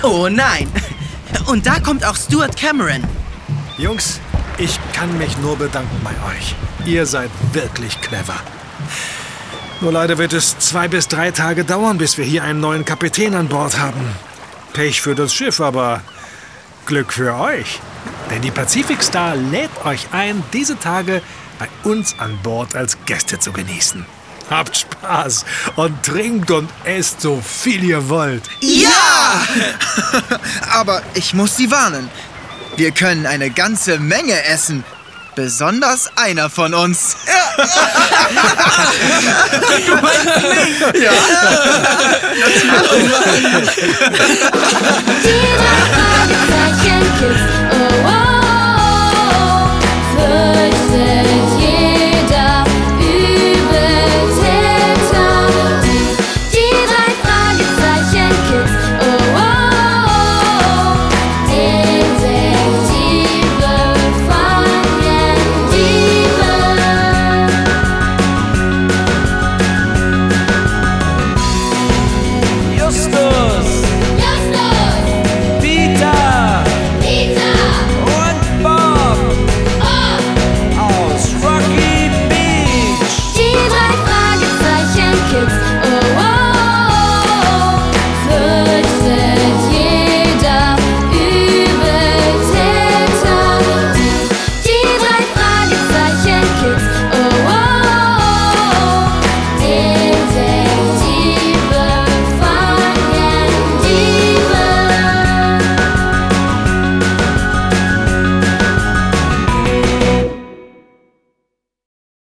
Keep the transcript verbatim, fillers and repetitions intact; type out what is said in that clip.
Oh nein. Und da kommt auch Stuart Cameron. Jungs, ich kann mich nur bedanken bei euch. Ihr seid wirklich clever. Nur leider wird es zwei bis drei Tage dauern, bis wir hier einen neuen Kapitän an Bord haben. Pech für das Schiff, aber Glück für euch. Denn die Pacific Star lädt euch ein, diese Tage bei uns an Bord als Gäste zu genießen. Habt Spaß und trinkt und esst so viel ihr wollt. Ja! Aber ich muss Sie warnen. Wir können eine ganze Menge essen. Besonders einer von uns. Du meinst mich? Ja.